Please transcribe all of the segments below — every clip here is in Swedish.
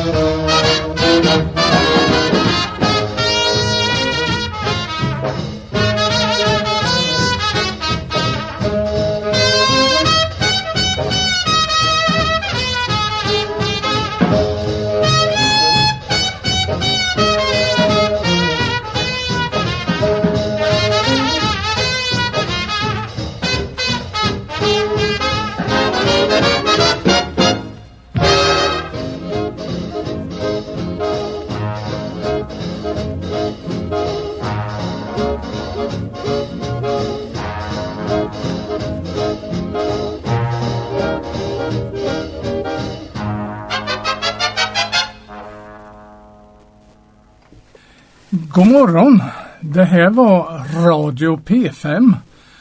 God morgon, det här var Radio P5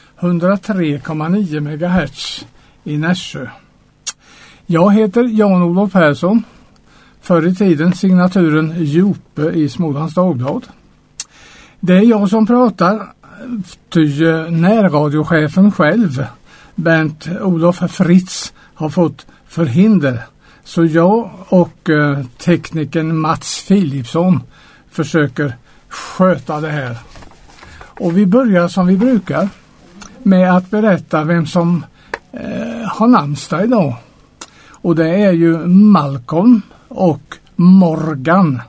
103,9 MHz i Nässjö. Jag heter Jan-Olof Persson, förr i tiden signaturen Jope i Smålands Dagblad. Det är jag som pratar, ty närradiochefen själv, Bernt Olof Fritz, har fått förhinder. Så jag och teknikern Mats Philipsson försöker sköta det här. Och vi börjar som vi brukar med att berätta vem som har namnsdag idag. Och det är ju Malcolm och Morgan.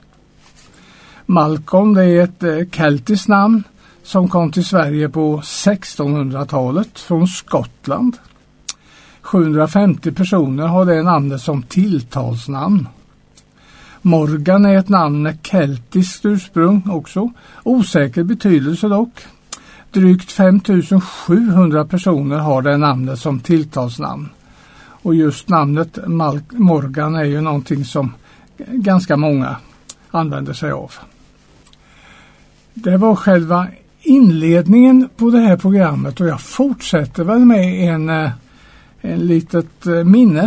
Malcolm, det är ett keltiskt namn som kom till Sverige på 1600-talet från Skottland. 750 personer har det namnet som tilltalsnamn. Morgan är ett namn med keltiskt ursprung också. Osäker betydelse dock. Drygt 5700 personer har det namnet som tilltalsnamn. Och just namnet Morgan är ju någonting som ganska många använder sig av. Det var själva inledningen på det här programmet och jag fortsätter väl med en litet minne.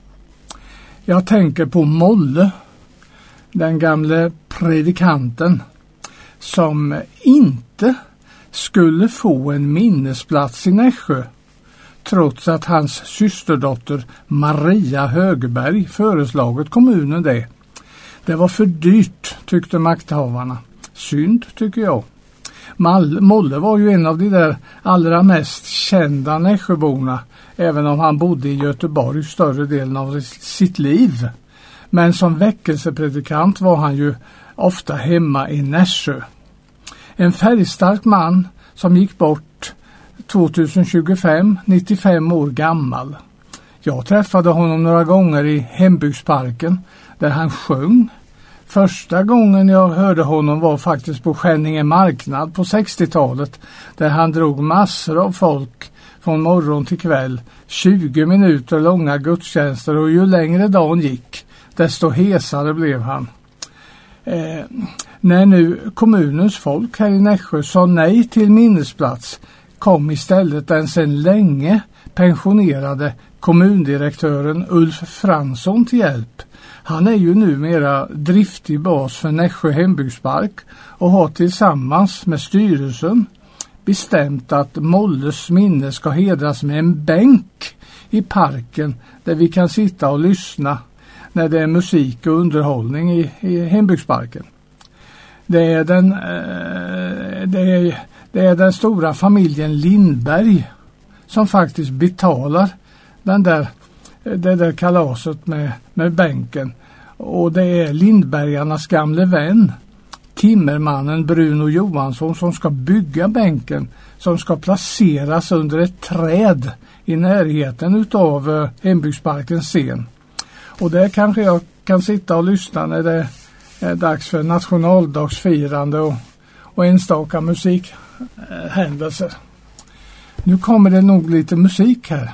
Jag tänker på Molle, den gamle predikanten som inte skulle få en minnesplats i Nässjö trots att hans systerdotter Maria Högberg föreslagit kommunen det. Det var för dyrt, tyckte makthavarna. Synd, tycker jag. Molle var ju en av de där allra mest kända Nässjöborna, även om han bodde i Göteborg större delen av sitt liv. Men som väckelsepredikant var han ju ofta hemma i Nässjö. En färgstark man som gick bort 2025, 95 år gammal. Jag träffade honom några gånger i Hembygdsparken där han sjöng. Första gången jag hörde honom var faktiskt på Skänninge marknad på 60-talet där han drog massor av folk från morgon till kväll. 20 minuter långa gudstjänster och ju längre dagen gick desto hesare blev han. När nu kommunens folk här i Nässjö sa nej till minnesplats kom istället den sedan länge pensionerade kommundirektören Ulf Fransson till hjälp. Han är ju numera driftig bas för Nässjö hembygdspark och har tillsammans med styrelsen bestämt att Molles minne ska hedras med en bänk i parken där vi kan sitta och lyssna när det är musik och underhållning i hembygdsparken. Det är den stora familjen Lindberg som faktiskt betalar det där kalaset med bänken. Och det är Lindbergarnas gamle vän, timmermannen Bruno Johansson, som ska bygga bänken som ska placeras under ett träd i närheten utav hembygdsparkens scen. Och där kanske jag kan sitta och lyssna när det är dags för nationaldagsfirande och enstaka musikhändelser. Nu kommer det nog lite musik här.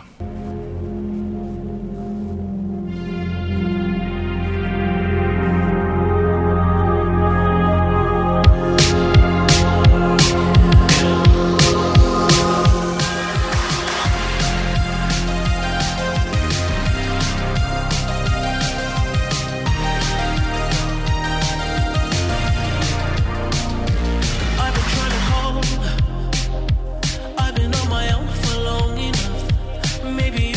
Maybe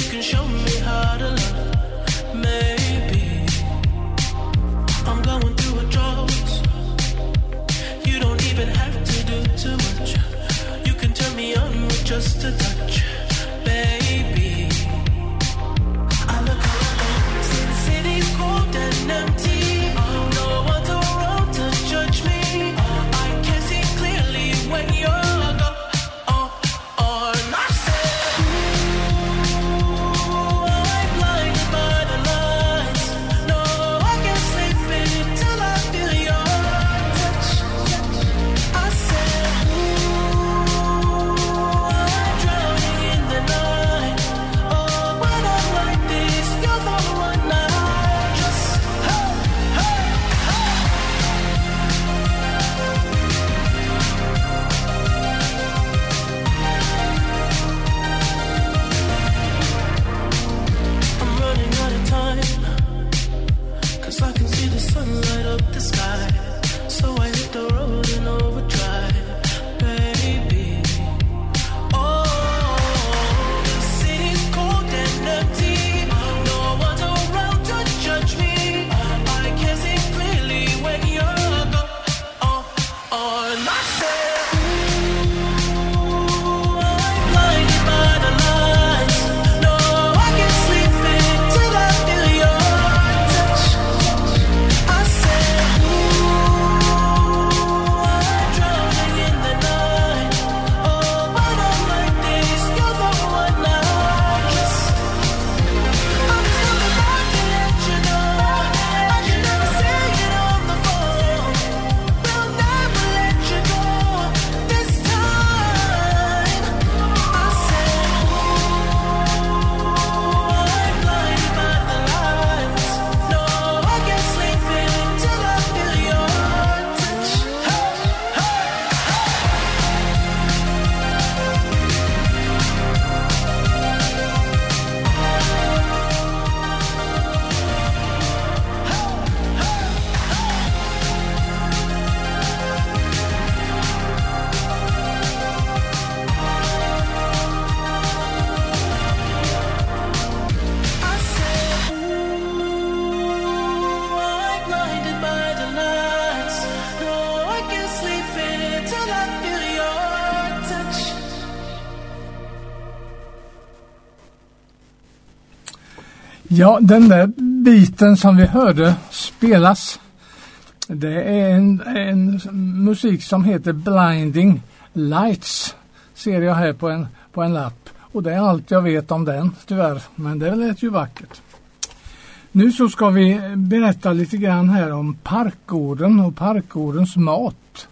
Ja, den där biten som vi hörde spelas, det är en musik som heter Blinding Lights, ser jag här på en lapp. Och det är allt jag vet om den, tyvärr, men det lät ju vackert. Nu så ska vi berätta lite grann här om Parkgården och Parkgårdens mat.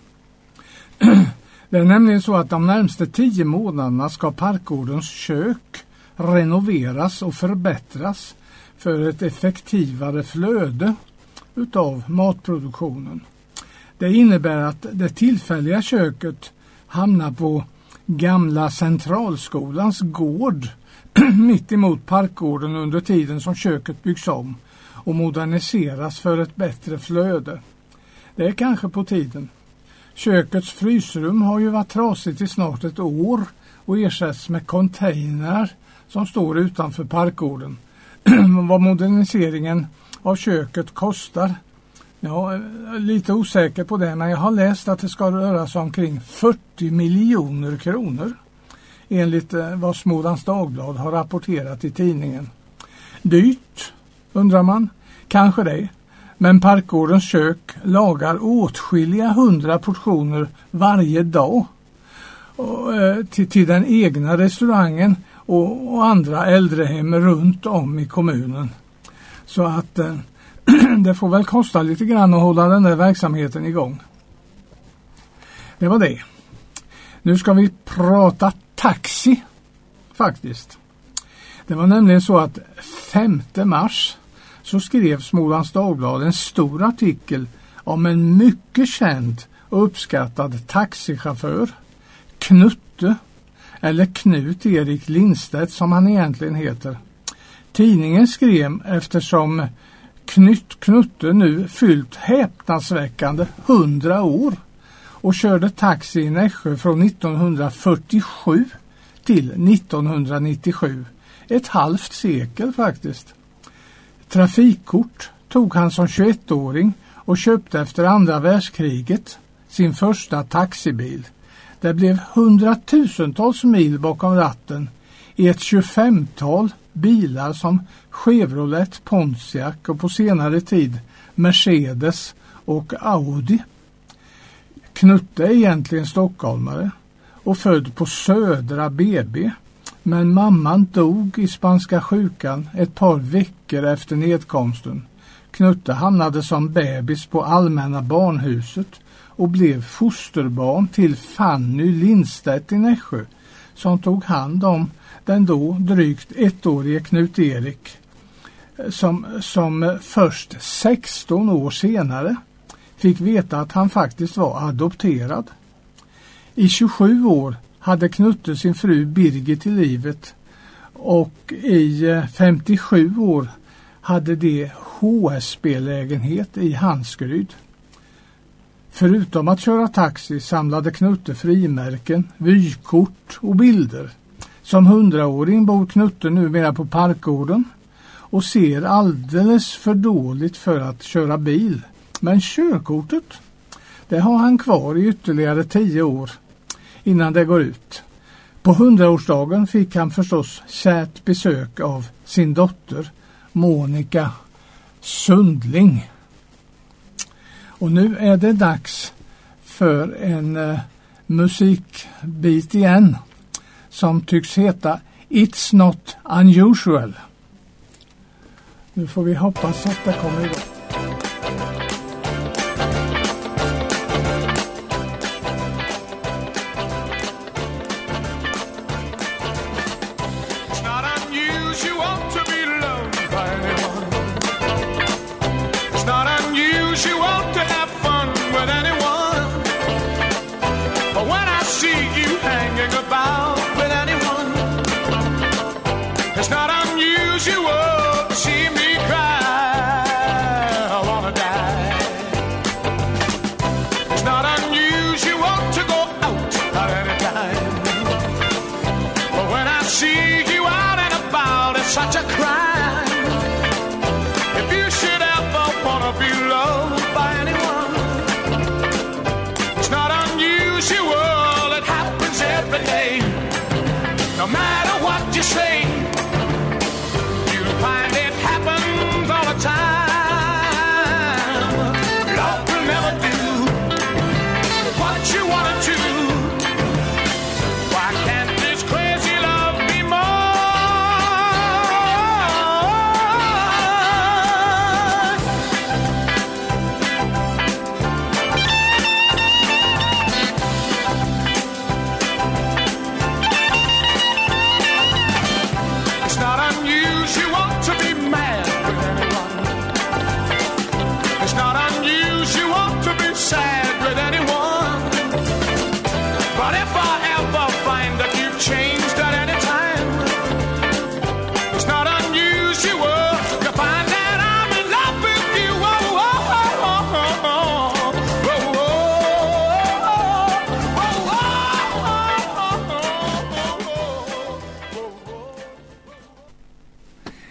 Det är nämligen så att de närmaste 10 månaderna ska Parkgårdens kök renoveras och förbättras för ett effektivare flöde utav matproduktionen. Det innebär att det tillfälliga köket hamnar på gamla centralskolans gård mitt emot Parkgården under tiden som köket byggs om och moderniseras för ett bättre flöde. Det är kanske på tiden. Kökets frysrum har ju varit trasigt i snart ett år och ersätts med containrar som står utanför Parkgården. Vad moderniseringen av köket kostar, jag är lite osäker på det, men jag har läst att det ska röra sig omkring 40 miljoner kronor enligt vad Smålands Dagblad har rapporterat i tidningen. Dyrt, undrar man. Kanske det. Men Parkgårdens kök lagar åtskilliga 100 portioner varje dag till den egna restaurangen och andra äldrehem runt om i kommunen. Så att det får väl kosta lite grann att hålla den där verksamheten igång. Det var det. Nu ska vi prata taxi faktiskt. Det var nämligen så att 5 mars så skrev Smålands Dagblad en stor artikel om en mycket känd och uppskattad taxichaufför, Knutte, eller Knut Erik Lindstedt som han egentligen heter. Tidningen skrev eftersom Knutte nu fyllt häpnadsväckande 100 år och körde taxi i Nässjö från 1947 till 1997. Ett halvt sekel faktiskt. Trafikkort tog han som 21-åring och köpte efter andra världskriget sin första taxibil. Det blev 100-tusentals mil bakom ratten i ett 25-tal bilar som Chevrolet, Pontiac och på senare tid Mercedes och Audi. Knutte är egentligen stockholmare och född på Södra BB, men mamman dog i spanska sjukan ett par veckor efter nedkomsten. Knutte hamnade som bebis på Allmänna barnhuset och blev fosterbarn till Fanny Lindstedt i Nässjö, som tog hand om den då drygt 1-årige Knut Erik, som först 16 år senare fick veta att han faktiskt var adopterad. I 27 år hade Knutte sin fru Birgit i livet och i 57 år hade de HSB-lägenhet i Hansgryd. Förutom att köra taxi samlade Knutte frimärken, vykort och bilder. Som 100-åring bor Knutte numera på Parkgården och ser alldeles för dåligt för att köra bil. Men körkortet, det har han kvar i ytterligare 10 år innan det går ut. På 100-årsdagen fick han förstås kärt besök av sin dotter Monica Sundling. Och nu är det dags för en musikbit igen som tycks heta It's Not Unusual. Nu får vi hoppas att det kommer igång. It's not unusual to see me cry.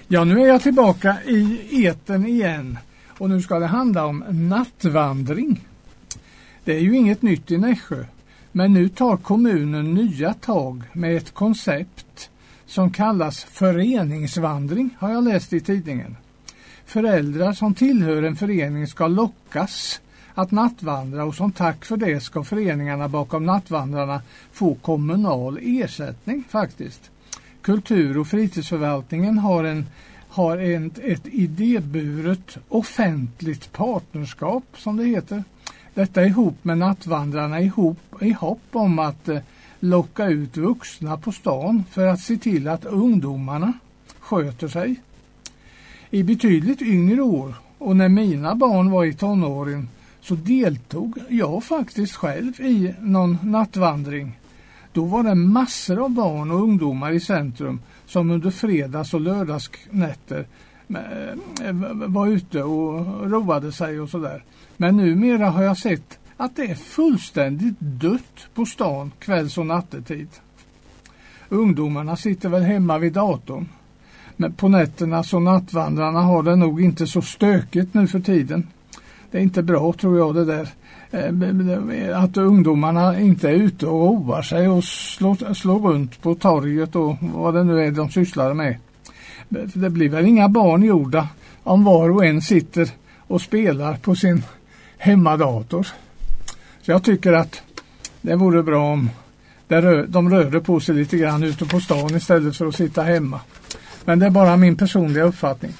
Ja, nu är jag tillbaka i etern igen och nu ska det handla om nattvandring. Det är ju inget nytt i Nässjö, men nu tar kommunen nya tag med ett koncept som kallas föreningsvandring, har jag läst i tidningen. Föräldrar som tillhör en förening ska lockas att nattvandra och som tack för det ska föreningarna bakom nattvandrarna få kommunal ersättning faktiskt. Kultur- och fritidsförvaltningen har ett idéburet offentligt partnerskap som det heter. Detta ihop med nattvandrarna i hopp om att locka ut vuxna på stan för att se till att ungdomarna sköter sig. I betydligt yngre år och när mina barn var i tonåren så deltog jag faktiskt själv i någon nattvandring. Då var det massor av barn och ungdomar i centrum som under fredags- och lördagsnätter var ute och roade sig och sådär. Men numera har jag sett att det är fullständigt dött på stan kvälls- och nattetid. Ungdomarna sitter väl hemma vid datorn. Men på nätterna så nattvandrarna har det nog inte så stökigt nu för tiden. Det är inte bra tror jag det där. Att ungdomarna inte är ute och roar sig och slår runt på torget och vad det nu är de sysslar med. Det blir väl inga barn gjorda om var och en sitter och spelar på sin hemmadator. Så jag tycker att det vore bra om de rörde på sig lite grann ute på stan istället för att sitta hemma. Men det är bara min personliga uppfattning.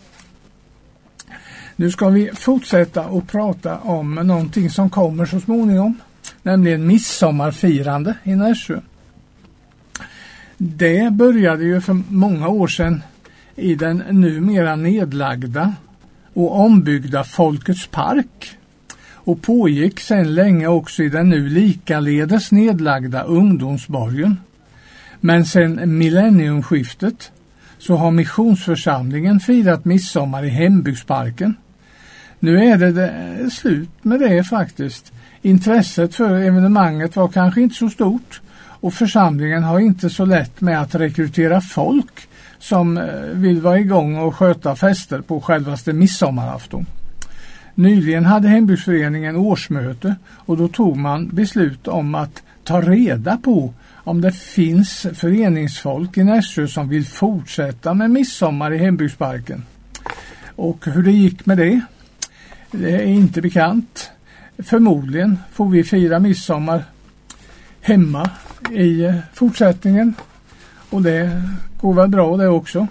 Nu ska vi fortsätta och prata om någonting som kommer så småningom, nämligen midsommarfirande i Nässjö. Det började ju för många år sedan i den numera nedlagda och ombyggda Folkets park och pågick sedan länge också i den nu likaledes nedlagda Ungdomsborgen. Men sedan millenniumskiftet så har missionsförsamlingen firat midsommar i Hembygdsparken. Nu är det slut med det faktiskt. Intresset för evenemanget var kanske inte så stort och församlingen har inte så lätt med att rekrytera folk som vill vara igång och sköta fester på självaste midsommarafton. Nyligen hade Hembygdsföreningen årsmöte och då tog man beslut om att ta reda på om det finns föreningsfolk i Nässjö som vill fortsätta med midsommar i Hembygdsparken. Och hur det gick med det är inte bekant. Förmodligen får vi fira midsommar hemma i fortsättningen. Och det går väl bra det också.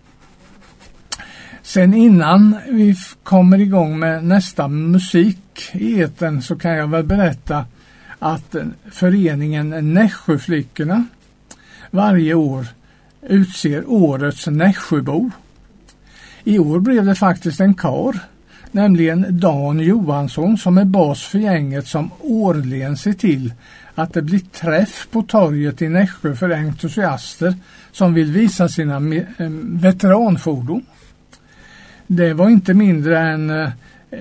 Sen innan vi kommer igång med nästa musik i etern så kan jag väl berätta att föreningen Nässjöflickorna varje år utser årets Nässjöbo. I år blev det faktiskt en karl, nämligen Dan Johansson som är bas för gänget som årligen ser till att det blir träff på torget i Nässjö för entusiaster som vill visa sina veteranfordon. Det var inte mindre än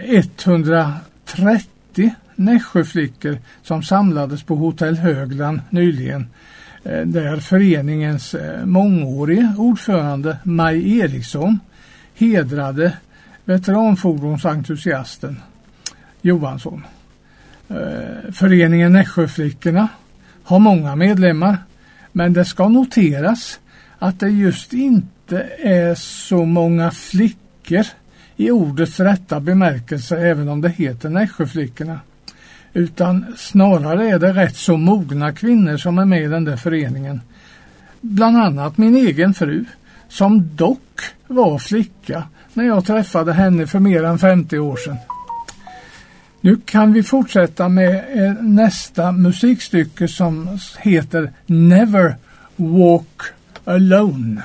130 Nässjöflickor som samlades på Hotell Högland nyligen, där föreningens mångårige ordförande Maj Eriksson hedrade veteranfordonsentusiasten Johansson. Föreningen Nässjöflickorna har många medlemmar, men det ska noteras att det just inte är så många flickor i ordets rätta bemärkelse, även om det heter Nässjöflickorna. Utan snarare är det rätt så mogna kvinnor som är med i den där föreningen. Bland annat min egen fru, som dock var flicka när jag träffade henne för mer än 50 år sedan. Nu kan vi fortsätta med nästa musikstycke som heter Never Walk Alone.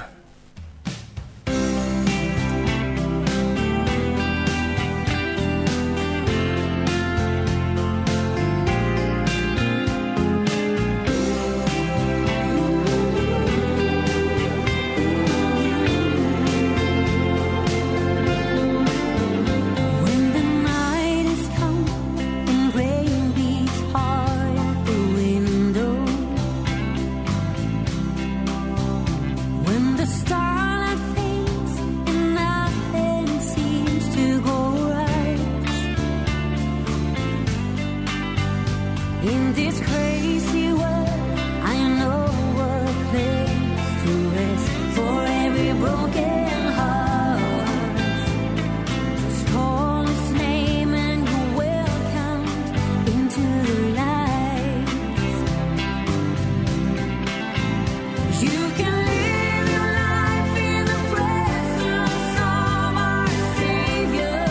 When the In this crazy world, I know a place to rest for every broken heart. Just call his name and you're welcomed into the light. You can live your life in the presence of our Savior.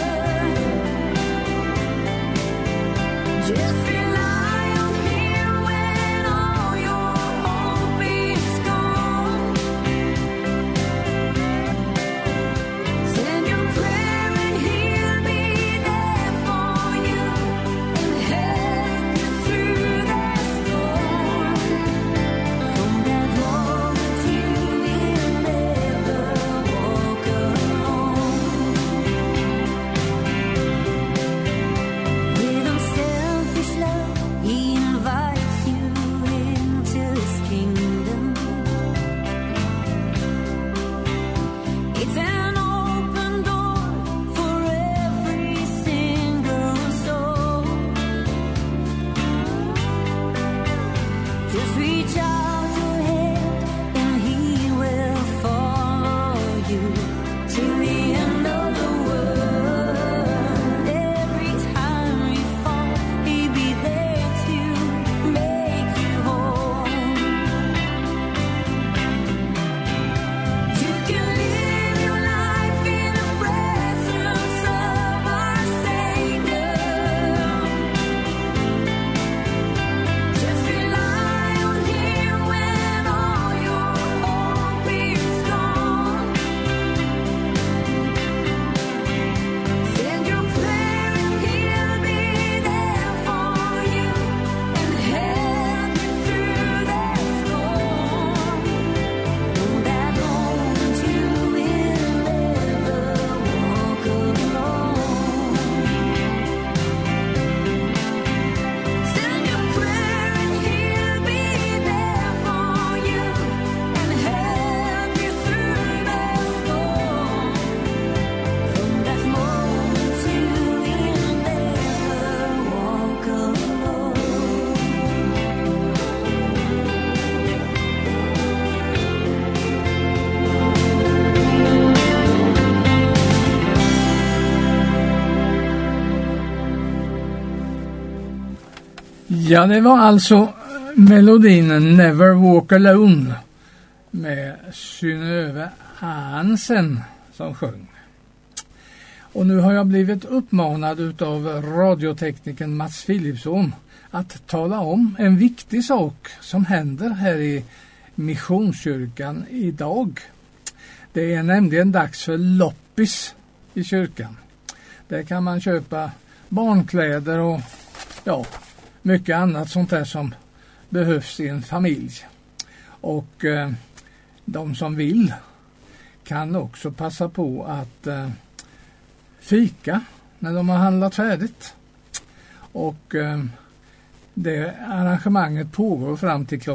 Just rely on Him when all your hope is gone. Send your prayer and He'll be there for you and help you through that storm. From that moment you will never walk alone. With unselfish love, He invites you into His kingdom. It's an open door for every single soul. Just reach out your hand and He will follow you to the end of the world. Every time you fall, He'll be there to make you whole. You can live your life in the presence of our Savior. Just rely on Him when all your hope is gone. Send your prayer and He'll be there for you and help you through that storm. From that moment you will never walk alone. Send your prayer and He'll be there for you and help you through that storm. From that moment you will never walk alone. Ja, det var alltså melodin Never Walk Alone med Synnöve Hansen som sjöng. Och nu har jag blivit uppmanad utav radioteknikern Mats Philipsson att tala om en viktig sak som händer här i Missionskyrkan idag. Det är nämligen dags för loppis i kyrkan. Där kan man köpa barnkläder och mycket annat sånt där som behövs i en familj. Och de som vill kan också passa på att fika när de har handlat färdigt. Och det arrangemanget pågår fram till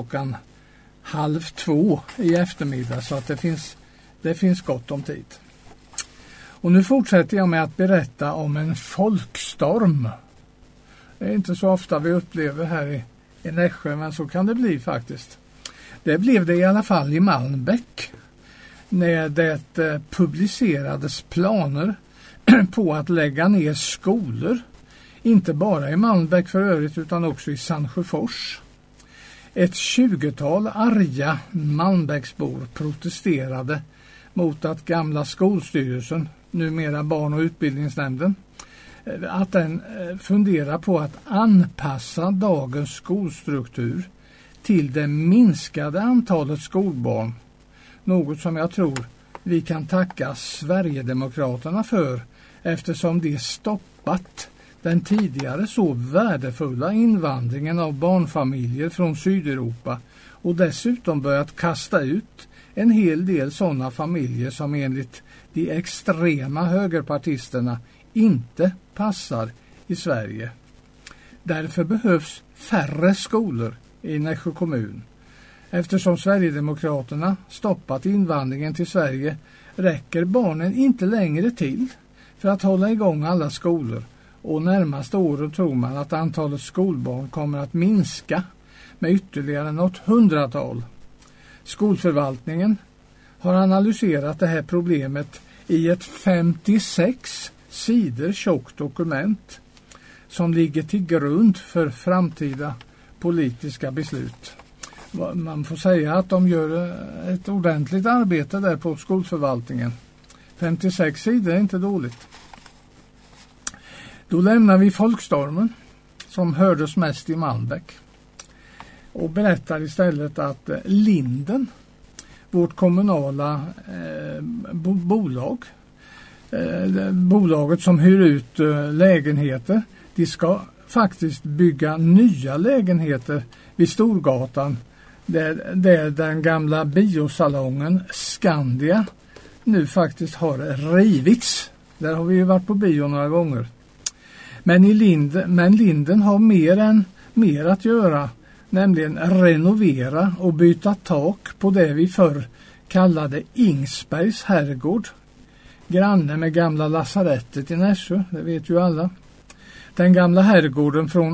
1:30 i eftermiddag, så att det finns gott om tid. Och nu fortsätter jag med att berätta om en folkstorm. Det är inte så ofta vi upplever här i Nässjö, men så kan det bli faktiskt. Det blev det i alla fall i Malmbäck när det publicerades planer på att lägga ner skolor. Inte bara i Malmbäck för övrigt utan också i Sandsjöfors. Ett 20-tal arga Malmbäcksbor protesterade mot att gamla skolstyrelsen, numera barn- och utbildningsnämnden, att den funderar på att anpassa dagens skolstruktur till det minskade antalet skolbarn. Något som jag tror vi kan tacka Sverigedemokraterna för, eftersom de stoppat den tidigare så värdefulla invandringen av barnfamiljer från Sydeuropa och dessutom börjat kasta ut en hel del sådana familjer som enligt de extrema högerpartisterna inte passar i Sverige. Därför behövs färre skolor i Nässjö kommun. Eftersom Sverigedemokraterna stoppat invandringen till Sverige räcker barnen inte längre till för att hålla igång alla skolor, och närmaste året tror man att antalet skolbarn kommer att minska med ytterligare något 100-tal. Skolförvaltningen har analyserat det här problemet i ett 56 sidor tjockt dokument som ligger till grund för framtida politiska beslut. Man får säga att de gör ett ordentligt arbete där på skolförvaltningen. 56 sidor är inte dåligt. Då lämnar vi folkstormen som hördes mest i Malmbäck och berättar istället att Linden, vårt kommunala bolaget som hyr ut lägenheter, de ska faktiskt bygga nya lägenheter vid Storgatan där den gamla biosalongen Skandia nu faktiskt har rivits. Där har vi ju varit på bio några gånger. Men Linden har mer att göra, nämligen renovera och byta tak på det vi förr kallade Ingsbergs herrgård. Granne med gamla lasarettet i Nässjö, det vet ju alla. Den gamla herrgården från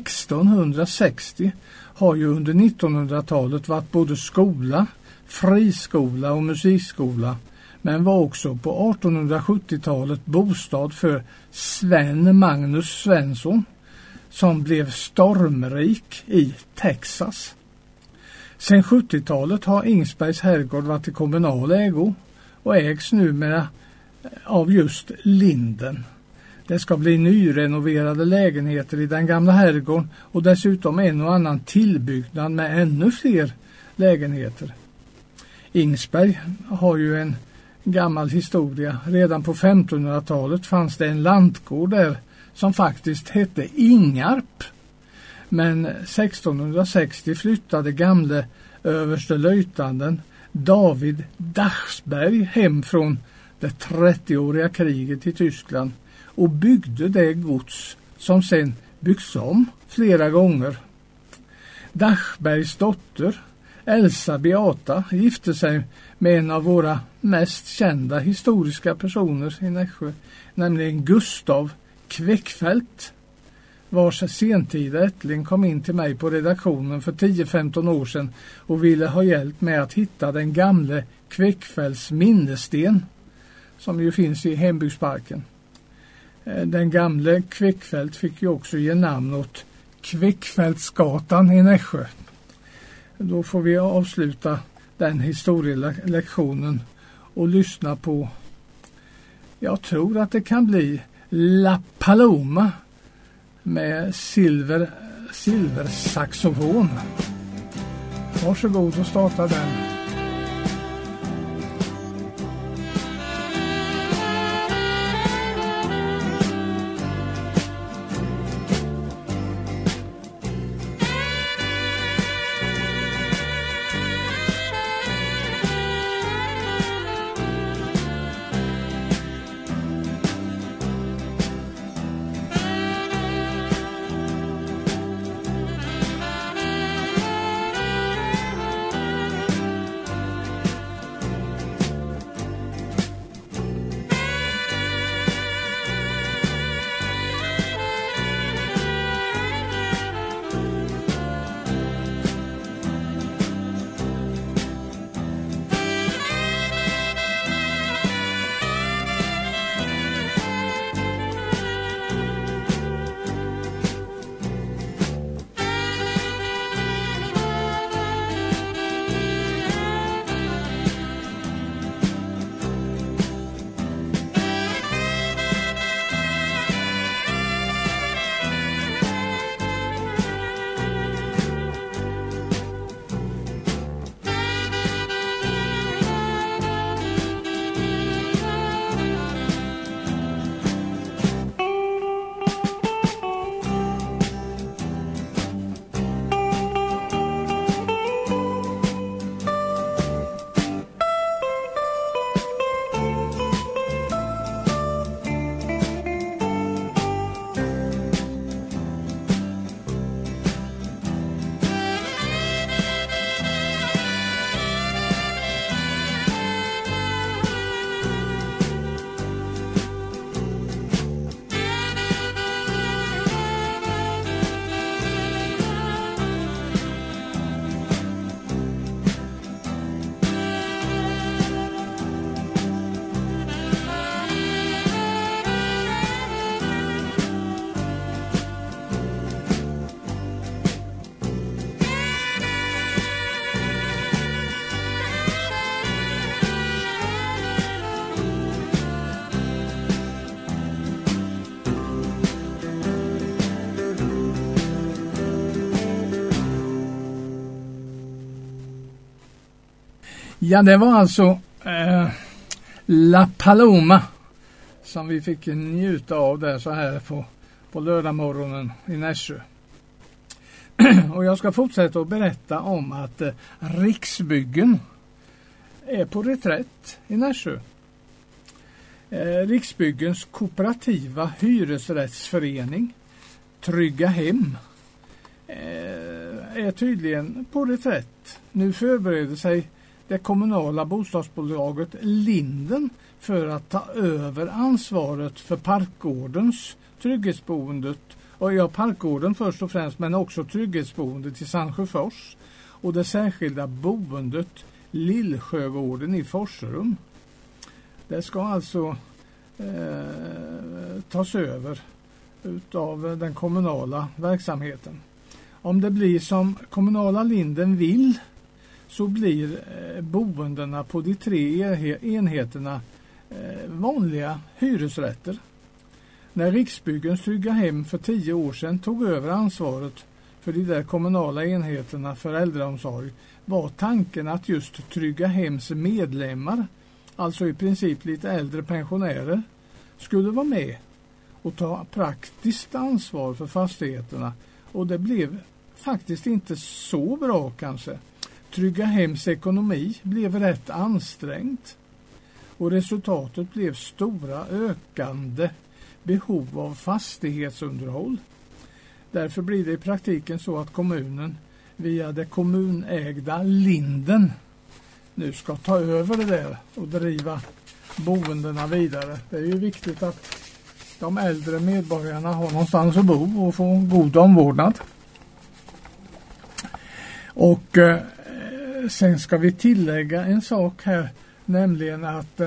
1660 har ju under 1900-talet varit både skola, friskola och musikskola, men var också på 1870-talet bostad för Sven Magnus Svensson som blev stormrik i Texas. Sen 70-talet har Ingsbergs herrgård varit i kommunal ägo och ägs numera av just Linden. Det ska bli nyrenoverade lägenheter i den gamla herrgården och dessutom en och annan tillbyggnad med ännu fler lägenheter. Ingsberg har ju en gammal historia. Redan på 1500-talet fanns det en lantgård där som faktiskt hette Ingarp. Men 1660 flyttade gamle överstelöjtnanten David Dachsberg hem från det 30-åriga kriget i Tyskland och byggde det gods som sen byggts om flera gånger. Dachsbergs dotter Elsa Beata gifte sig med en av våra mest kända historiska personer i Nässjö, nämligen Gustav Kveckfeldt, vars sentida ättling kom in till mig på redaktionen för 10-15 år sedan och ville ha hjälp med att hitta den gamle Kveckfeldts minnessten som ju finns i hembygdsparken. Den gamle Kveckfeldt fick ju också ge namn åt Kveckfeldtsgatan i Nässjö. Då får vi avsluta den historielektionen och lyssna på, jag tror att det kan bli La Paloma med silversaxofon. Varsågod och starta den. Ja, det var alltså La Paloma som vi fick njuta av där så här på lördagmorgonen i Nässjö. Och jag ska fortsätta att berätta om att Riksbyggen är på reträtt i Nässjö. Riksbyggens kooperativa hyresrättsförening Trygga Hem är tydligen på reträtt. Nu förbereder sig det kommunala bostadsbolaget Linden för att ta över ansvaret för Parkgårdens trygghetsboendet. Och ja, Parkgården först och främst, men också trygghetsboendet i Sandsjöfors och det särskilda boendet Lillsjögården i Forserum. Det ska alltså tas över utav den kommunala verksamheten. Om det blir som kommunala Linden vill så blir boendena på de 3 enheterna vanliga hyresrätter. När Riksbyggens Trygga Hem för 10 år sedan tog över ansvaret för de där kommunala enheterna för äldreomsorg var tanken att just Trygga Hems medlemmar, alltså i princip lite äldre pensionärer, skulle vara med och ta praktiskt ansvar för fastigheterna, och det blev faktiskt inte så bra kanske. Trygga Hems ekonomi blev rätt ansträngd och resultatet blev stora ökande behov av fastighetsunderhåll. Därför blir det i praktiken så att kommunen via det kommunägda Linden nu ska ta över det där och driva boendena vidare. Det är ju viktigt att de äldre medborgarna har någonstans att bo och få god omvårdnad. Och sen ska vi tillägga en sak här, nämligen att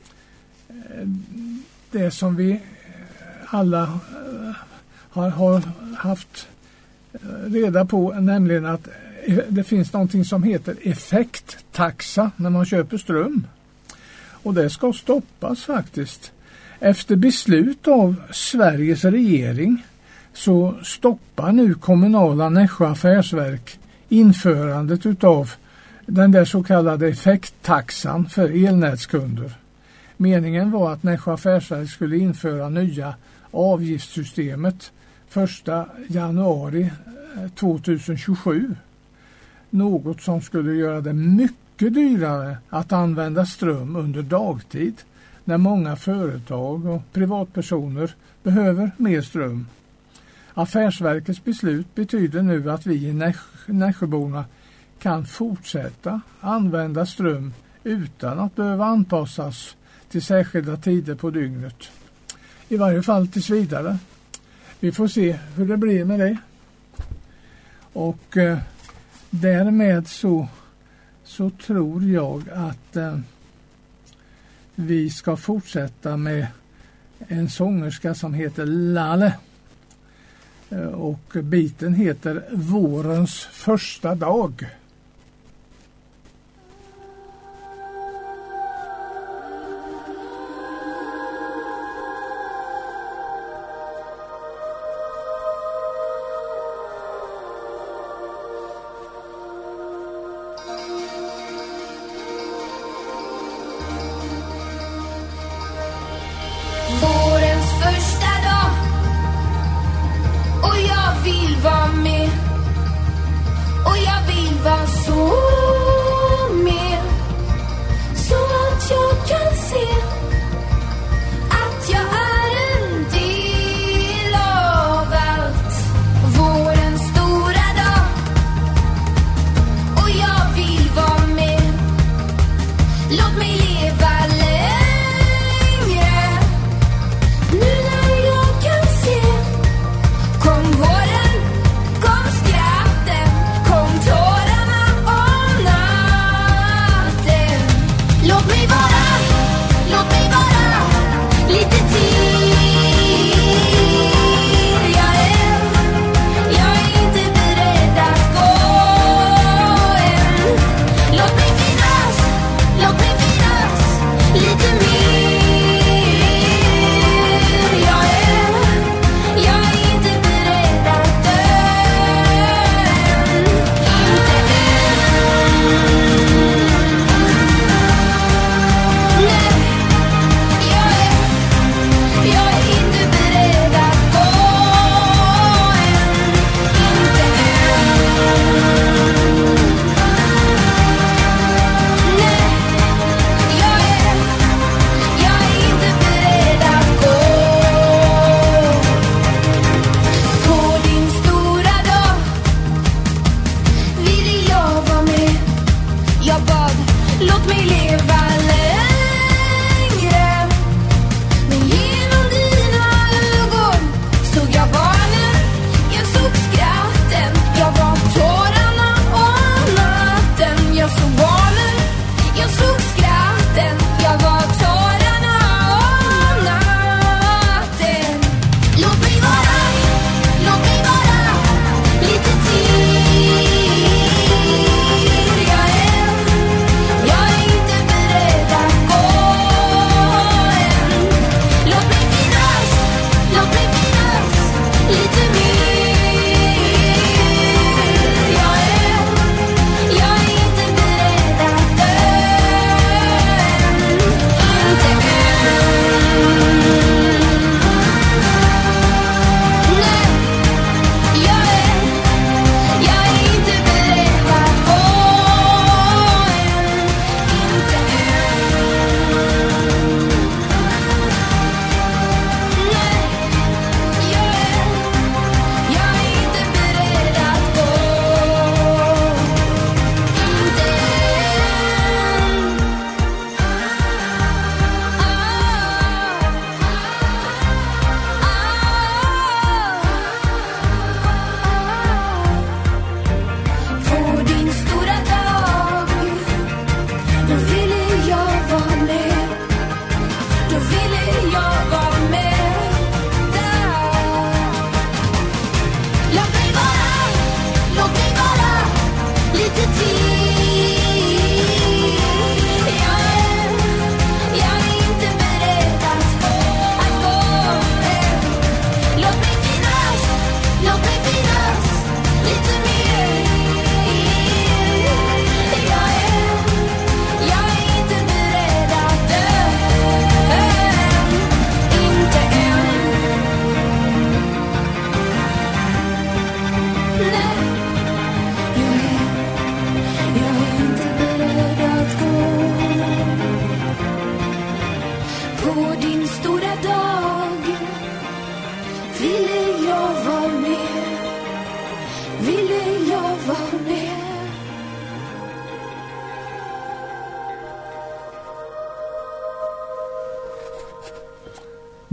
det som vi alla har haft reda på, nämligen att det finns någonting som heter effekttaxa när man köper ström. Och det ska stoppas faktiskt. Efter beslut av Sveriges regering så stoppar nu kommunala Nässjö affärsverk införandet utav den där så kallade effekttaxan för elnätskunder. Meningen var att Nässjö affärsverk skulle införa nya avgiftssystemet 1 januari 2027. Något som skulle göra det mycket dyrare att använda ström under dagtid när många företag och privatpersoner behöver mer ström. Affärsverkets beslut betyder nu att vi i Nässjöborna kan fortsätta använda ström utan att behöva anpassas till särskilda tider på dygnet. I varje fall tills vidare. Vi får se hur det blir med det. Och därmed så tror jag att vi ska fortsätta med en sångerska som heter Lalle. Och biten heter Vårens första dag. Och jag vill vara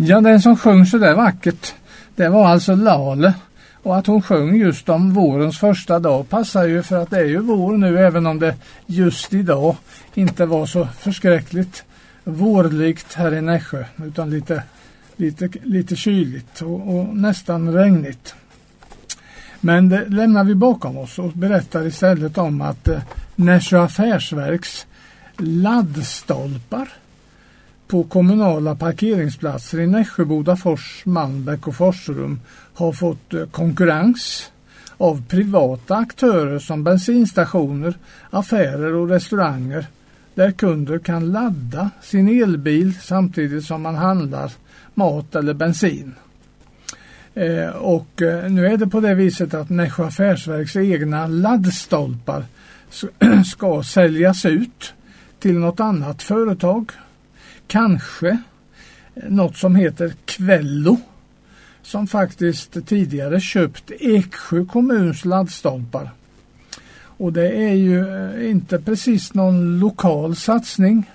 Ja, den som sjöng så där vackert, det var alltså Lale. Och att hon sjöng just om vårens första dag passar ju, för att det är ju vår nu, även om det just idag inte var så förskräckligt vårlikt här i Nässjö, utan lite kyligt och nästan regnigt. Men det lämnar vi bakom oss och berättar istället om att Nässjö affärsverks laddstolpar på kommunala parkeringsplatser i Nässjö, Bodafors, Malmbäck och Forserum har fått konkurrens av privata aktörer som bensinstationer, affärer och restauranger, där kunder kan ladda sin elbil samtidigt som man handlar mat eller bensin. Och nu är det på det viset att Nässjö affärsverks egna laddstolpar ska säljas ut till något annat företag. Kanske något som heter Kvello, som faktiskt tidigare köpt Eksjö kommuns laddstolpar. Och det är ju inte precis någon lokal satsning.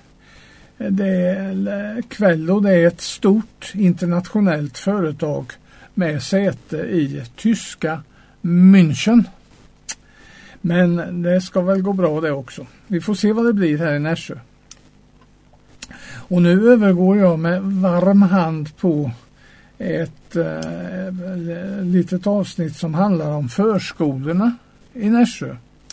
Kvello, det är ett stort internationellt företag med säte i tyska München. Men det ska väl gå bra det också. Vi får se vad det blir här i Nässjö. Och nu övergår jag med varm hand på ett litet avsnitt som handlar om förskolorna i Nässjö.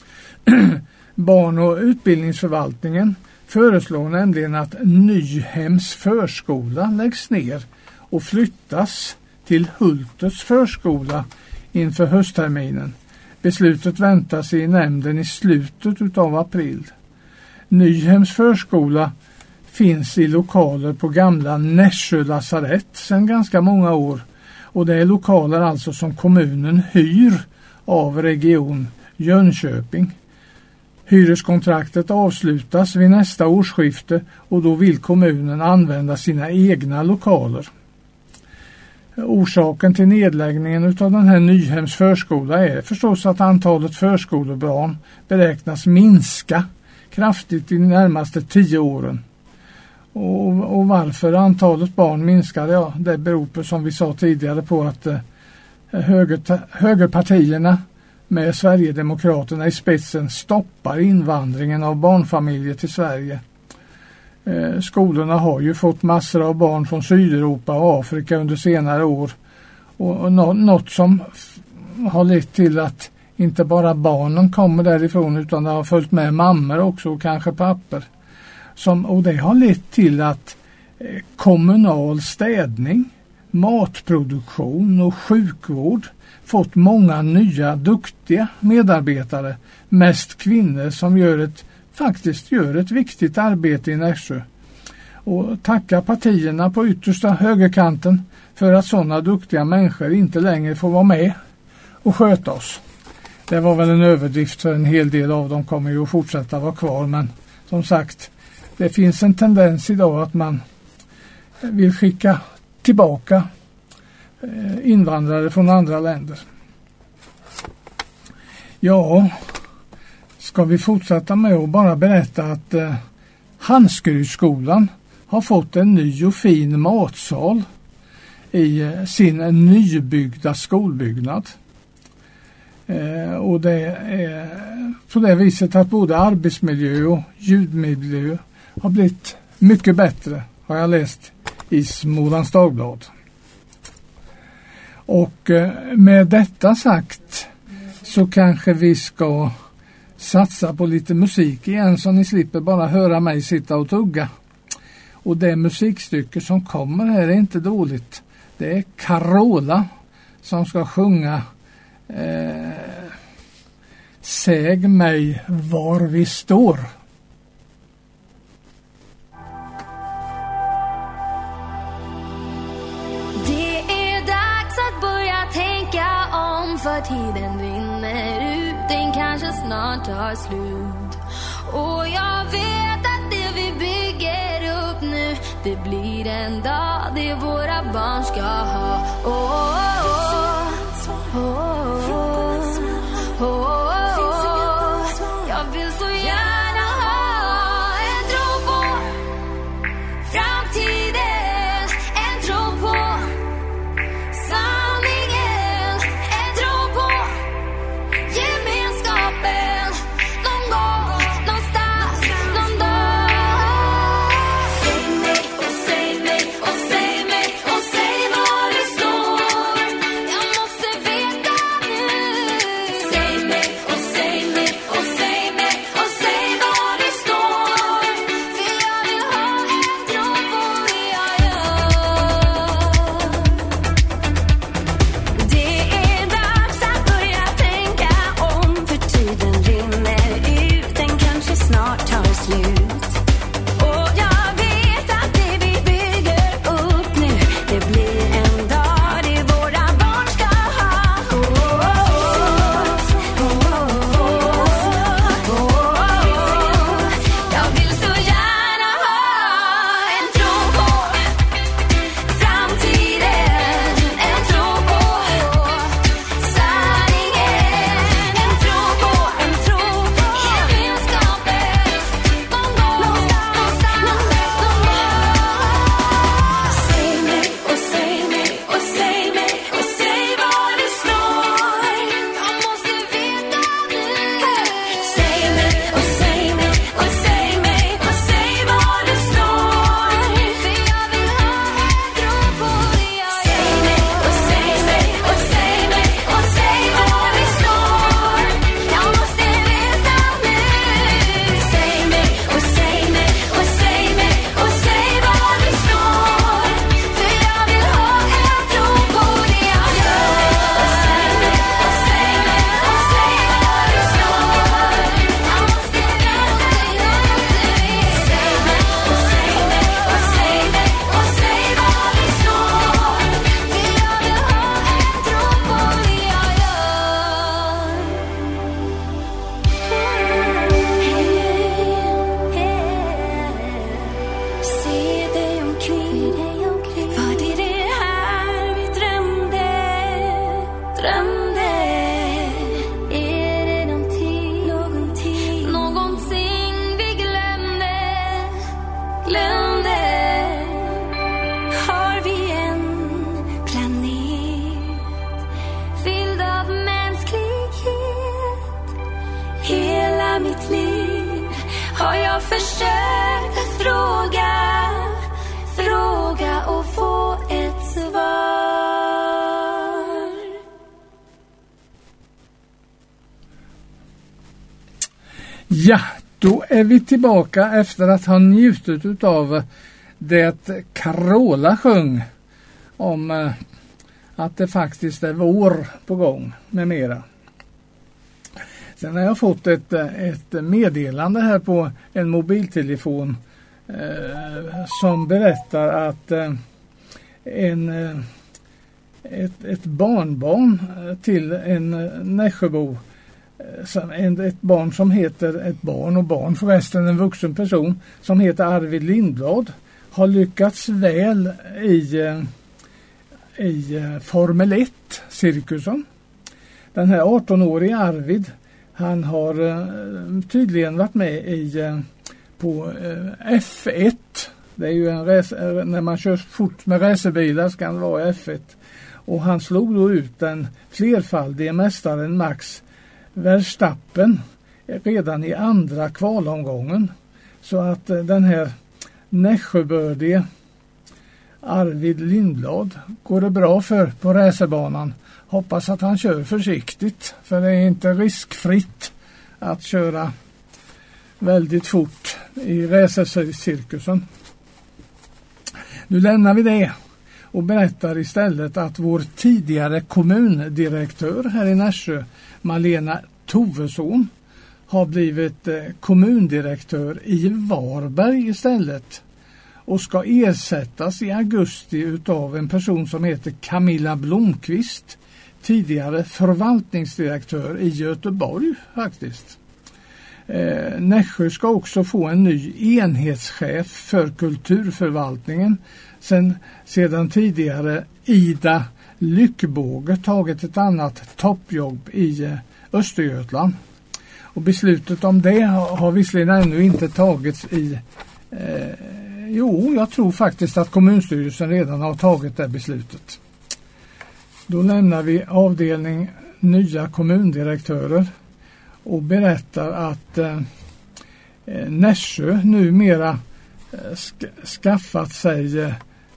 Barn- och utbildningsförvaltningen föreslår nämligen att Nyhems förskola läggs ner och flyttas till Hulters förskola inför höstterminen. Beslutet väntas i nämnden i slutet av april. Nyhems förskola finns i lokaler på gamla Nässjö lasarett sedan ganska många år, och det är lokaler alltså som kommunen hyr av region Jönköping. Hyreskontraktet avslutas vid nästa årsskifte och då vill kommunen använda sina egna lokaler. Orsaken till nedläggningen av den här Nyhems förskola är förstås att antalet förskolebarn beräknas minska kraftigt i de närmaste 10 åren. Och varför antalet barn minskar, ja, det beror på, som vi sa tidigare, på att högerpartierna med Sverigedemokraterna i spetsen stoppar invandringen av barnfamiljer till Sverige. Skolorna har ju fått massor av barn från Sydeuropa och Afrika under senare år. Och något som har lett till att inte bara barnen kommer därifrån, utan det har följt med mammor också och kanske papper. Och det har lett till att kommunal städning, matproduktion och sjukvård fått många nya duktiga medarbetare, mest kvinnor som faktiskt gör ett viktigt arbete i Nässjö. Och tacka partierna på yttersta högerkanten för att sådana duktiga människor inte längre får vara med och sköta oss. Det var väl en överdrift, för en hel del av dem kommer ju att fortsätta vara kvar, men som sagt, det finns en tendens idag att man vill skicka tillbaka invandrare från andra länder. Ja, ska vi fortsätta med att bara berätta att Hanskrydsskolan har fått en ny och fin matsal i sin nybyggda skolbyggnad. Och det är på det viset att både arbetsmiljö och ljudmiljö har blivit mycket bättre, har jag läst i Smålands Dagblad. Och med detta sagt så kanske vi ska satsa på lite musik igen, så ni slipper bara höra mig sitta och tugga. Och det musikstycke som kommer här är inte dåligt. Det är Carola som ska sjunga Säg mig var vi står. Det är dags att börja tänka om, för tiden rinner ut, den kanske snart tar slut. Och jag vet att det vi bygger upp nu, det blir en dag det våra barn ska ha. Jag vill så gärna ha en tro på framtiden, en tro på mitt liv har jag försökt att fråga och få ett svar. Ja, då är vi tillbaka efter att ha njutit av det Carola sjöng om att det faktiskt är vår på gång med mera. Sen har jag fått ett meddelande här på en mobiltelefon som berättar att ett barnbarn till en Nässjöbo, ett barn som heter, ett barn och barn förresten, en vuxen person som heter Arvid Lindblad, har lyckats väl i Formel 1-cirkusen. Den här 18-åriga Arvid, han har tydligen varit med på F1. Det är ju när man kör fort med racerbilar ska han vara F1. Och han slog då ut den flerfaldige mästaren Max Verstappen redan i andra kvalomgången. Så att den här Nässjöbördige Arvid Lindblad går det bra för på racerbanan. Hoppas att han kör försiktigt, för det är inte riskfritt att köra väldigt fort i racercirkusen. Nu lämnar vi det och berättar istället att vår tidigare kommundirektör här i Nässjö, Malena Tovesson, har blivit kommundirektör i Varberg istället och ska ersättas i augusti utav en person som heter Camilla Blomqvist, tidigare förvaltningsdirektör i Göteborg faktiskt. Nässjö ska också få en ny enhetschef för kulturförvaltningen sedan tidigare Ida Lyckbåge tagit ett annat toppjobb i Östergötland. Och beslutet om det har visserligen ännu inte tagits i jag tror faktiskt att kommunstyrelsen redan har tagit det beslutet. Då lämnar vi avdelning nya kommundirektörer och berättar att Nässjö numera skaffat sig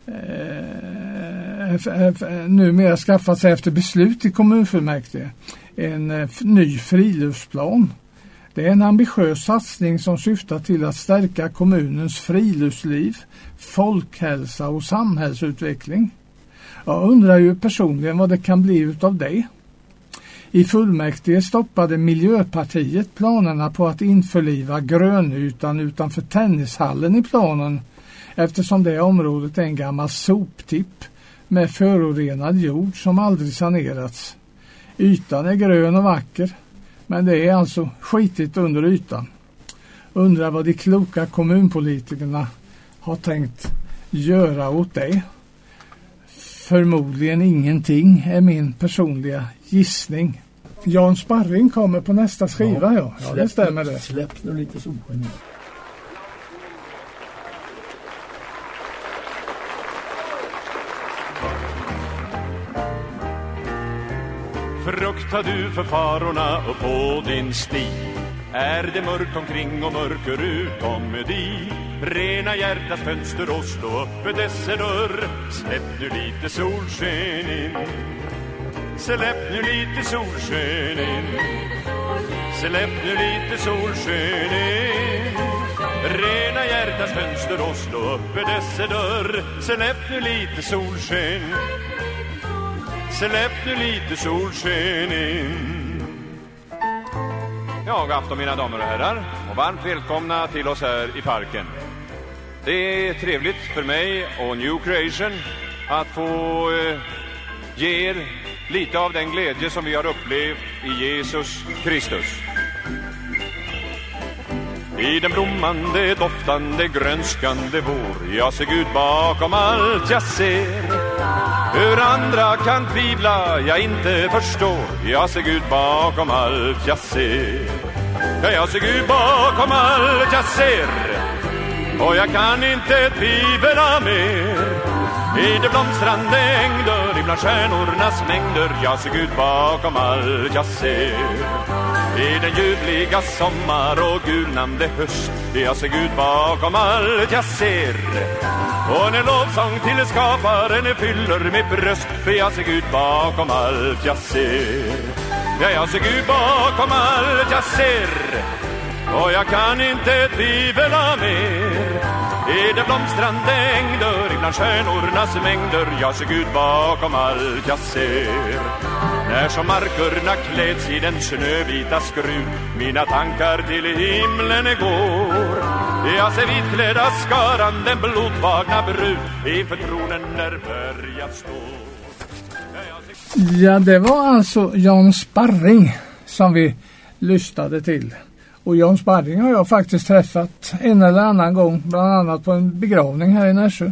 efter beslut i kommunfullmäktige en ny friluftsplan. Det är en ambitiös satsning som syftar till att stärka kommunens friluftsliv, folkhälsa och samhällsutveckling. Jag undrar ju personligen vad det kan bli utav det. I fullmäktige stoppade Miljöpartiet planerna på att införliva grönytan utanför tennishallen i planen, eftersom det området är en gammal soptipp med förorenad jord som aldrig sanerats. Ytan är grön och vacker, men det är alltså skitigt under ytan. Undrar vad de kloka kommunpolitikerna har tänkt göra åt det. Förmodligen ingenting är min personliga gissning. Jan Sparring kommer på nästa skiva, ja det stämmer det. Släpp nu lite solsken. Fruktar du för farorna och på din stig? Är det mörkt omkring och mörker utomedi? Rena hjärtats fönster och slå upp dess dörr. Släpp nu lite solsken in. Släpp nu lite solsken in. Släpp nu lite solsken in. Rena hjärtats fönster och slå upp dess dörr. Släpp nu lite solsken. Släpp nu lite solsken in. Ja, god afton mina damer och herrar, och varmt välkomna till oss här i parken. Det är trevligt för mig och New Creation att få ge er lite av den glädje som vi har upplevt i Jesus Kristus. I den blommande, doftande, grönskande vår, jag ser Gud bakom allt jag ser. Hur andra kan tvivla, jag inte förstår, jag ser Gud bakom allt jag ser. Ja, jag ser Gud bakom allt jag ser, och jag kan inte tvivla mer. I det blomstrande ängder, ibland stjärnornas mängder, jag ser Gud bakom allt jag ser. I den ljuvliga sommar och gulnande höst, jag ser Gud bakom allt jag ser. Och när lovsång till skaparen fyller mitt bröst, för jag ser Gud bakom allt jag ser. Ja, jag ser Gud bakom allt jag ser, och jag kan inte tvivla mer. I det blomstrande ängder, ibland stjärnornas mängder, jag ser Gud bakom allt jag ser. När som markerna kläds i den snövita skrud, mina tankar till himlen går. Jag ser vitklädda skaran, den blodvagna brud, inför tronen när bergat står. Ja, det var alltså Jan Sparring som vi lyssnade till. Och Jan Sparring har jag faktiskt träffat en eller annan gång, bland annat på en begravning här i Nässjö.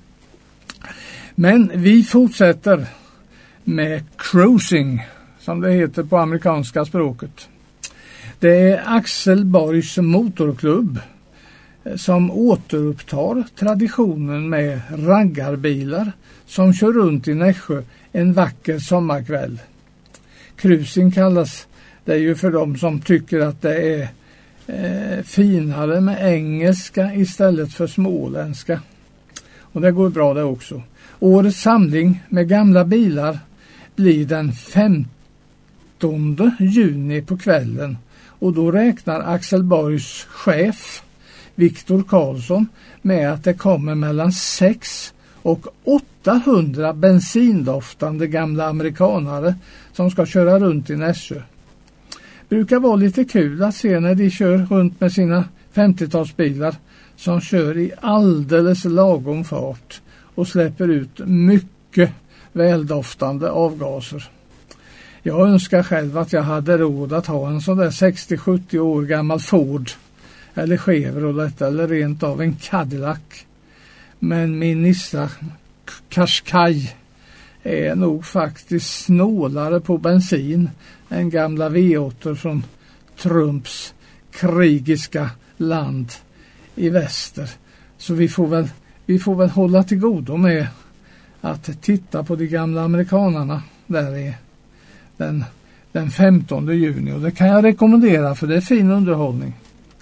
Men vi fortsätter med cruising, som det heter på amerikanska språket. Det är Axel Borgs motorklubb som återupptar traditionen med raggarbilar som kör runt i Nässjö en vacker sommarkväll. Cruising kallas det ju för dem som tycker att det är finare med engelska istället för småländska. Och det går bra det också. Årets samling med gamla bilar blir den 15 juni på kvällen, och då räknar Axel Borgs chef Viktor Karlsson med att det kommer mellan 6 och 800 bensindoftande gamla amerikanare som ska köra runt i Nässjö. Brukar vara lite kul att se när de kör runt med sina 50-talsbilar som kör i alldeles lagom fart och släpper ut mycket väldoftande avgaser. Jag önskar själv att jag hade råd att ha en sån där 60-70 år gammal Ford eller Chevrolet eller rent av en Cadillac. Men min Nissan Qashqai är nog faktiskt snålare på bensin än gamla V8 från Trumps krigiska land i väster. Så vi får väl hålla till godo med att titta på de gamla amerikanarna där är den 15 juni. Och det kan jag rekommendera, för det är fin underhållning.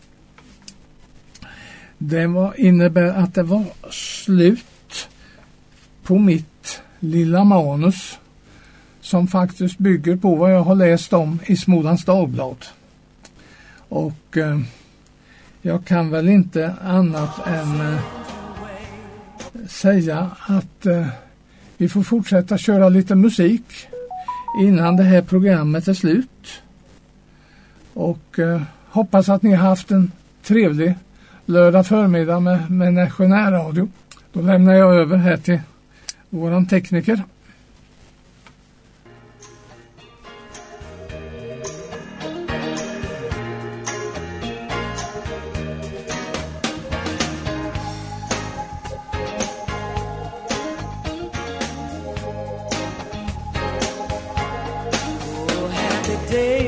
Det innebär att det var slut på mitt lilla manus som faktiskt bygger på vad jag har läst om i Smålands Dagblad. Och jag kan väl inte annat än säga att vi får fortsätta köra lite musik innan det här programmet är slut. Och hoppas att ni har haft en trevlig lördag förmiddag med Nässjö närradio. Då lämnar jag över här till våran tekniker. Day